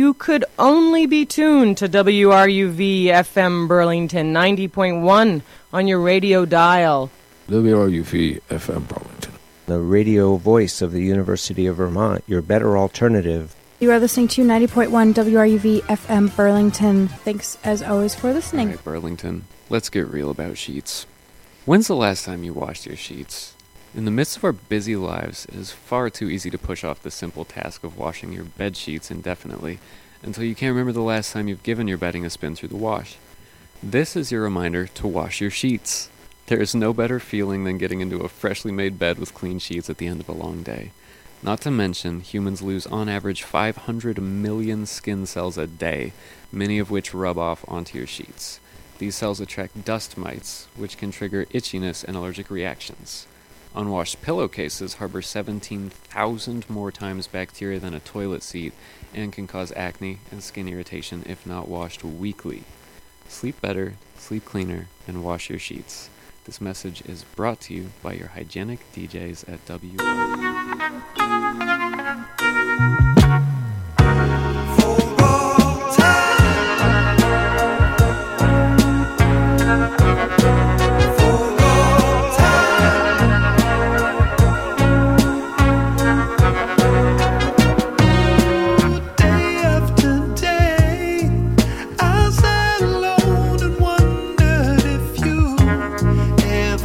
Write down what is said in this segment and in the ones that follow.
you could only be tuned to WRUV FM Burlington 90.1 on your radio dial. WRUV FM Burlington, the radio voice of the University of Vermont, your better alternative. You are listening to 90.1 WRUV FM Burlington. Thanks, as always, for listening. All right, Burlington, let's get real about sheets. When's the last time you washed your sheets? In the midst of our busy lives, it is far too easy to push off the simple task of washing your bed sheets indefinitely until you can't remember the last time you've given your bedding a spin through the wash. This is your reminder to wash your sheets. There is no better feeling than getting into a freshly made bed with clean sheets at the end of a long day. Not to mention, humans lose on average 500 million skin cells a day, many of which rub off onto your sheets. These cells attract dust mites, which can trigger itchiness and allergic reactions. Unwashed pillowcases harbor 17,000 more times bacteria than a toilet seat and can cause acne and skin irritation if not washed weekly. Sleep better, sleep cleaner, and wash your sheets. This message is brought to you by your hygienic DJs at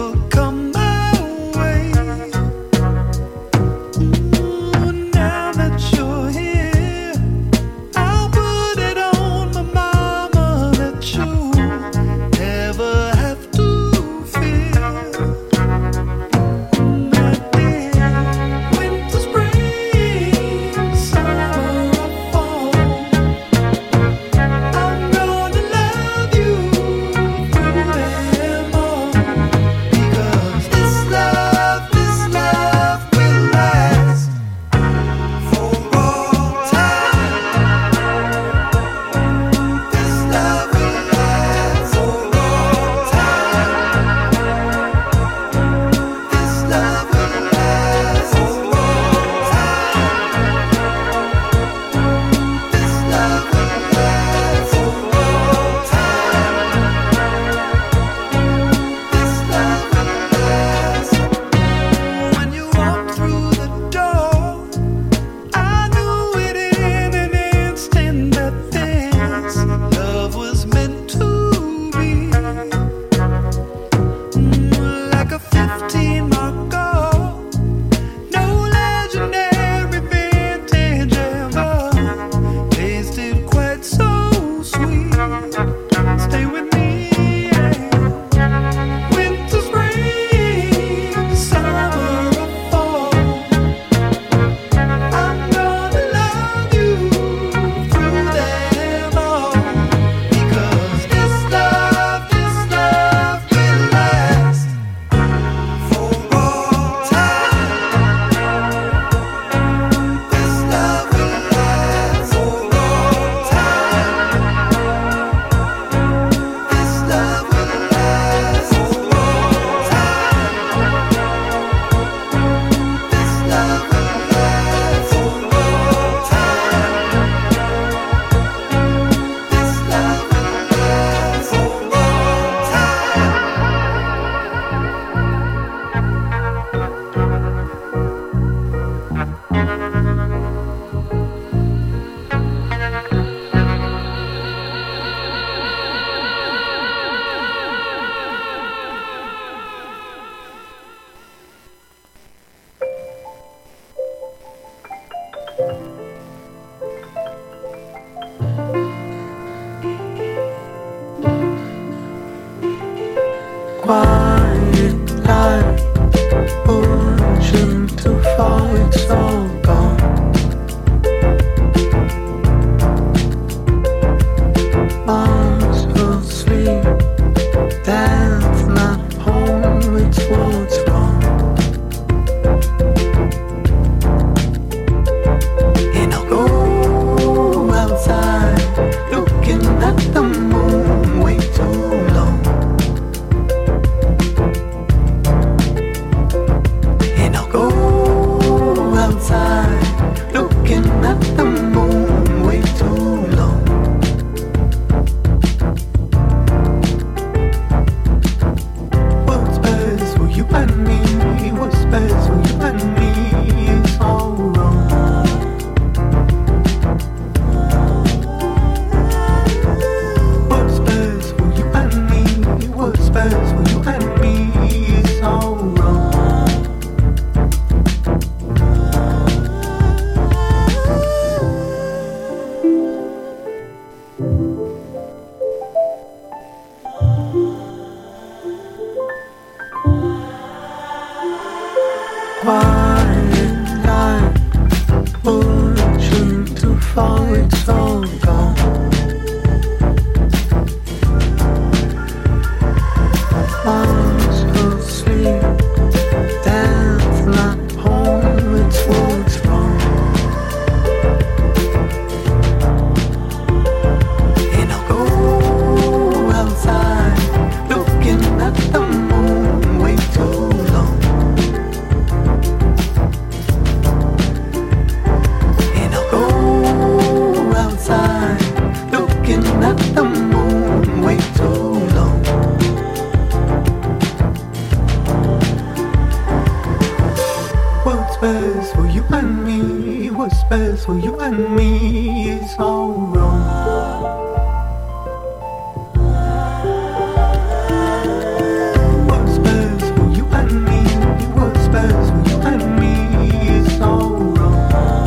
Now that quiet night, pushing too far, it's all gone. Once asleep, death not home, it's what's wrong. And I'll go outside, looking at the moon way too long. And I'll go outside, looking at the moon way too long. What's best for you and me, what's best for you and me is all wrong. What's best for you and me, what's best for you and me is all wrong.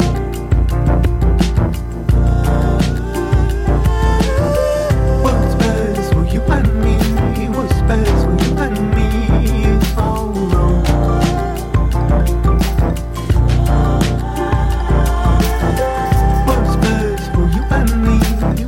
What's best for you and me, what's best for you and me is all wrong. What's best for you and me,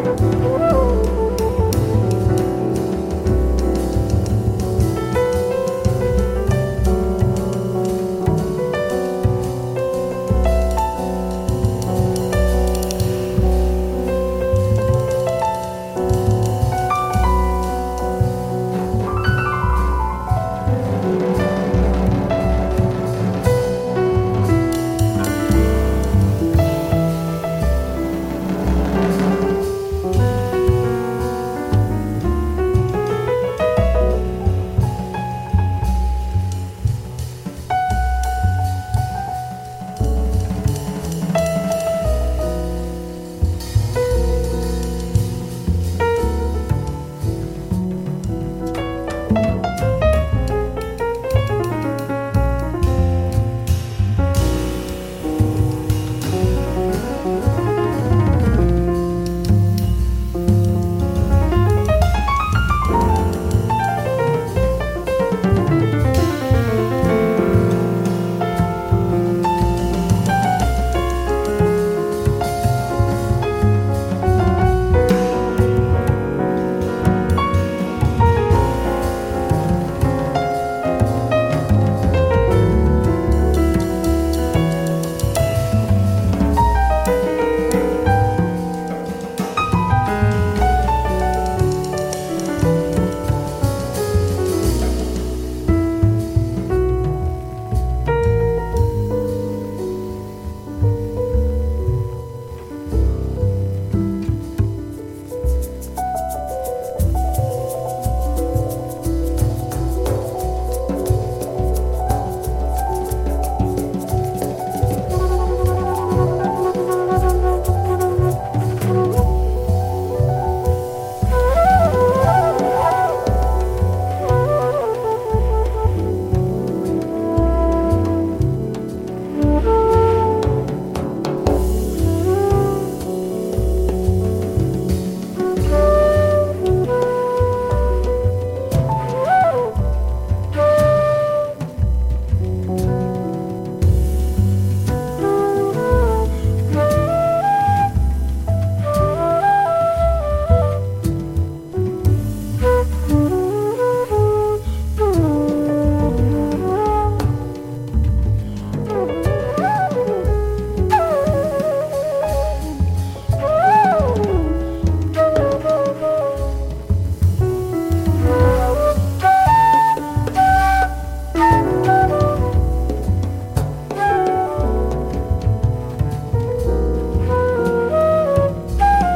Thank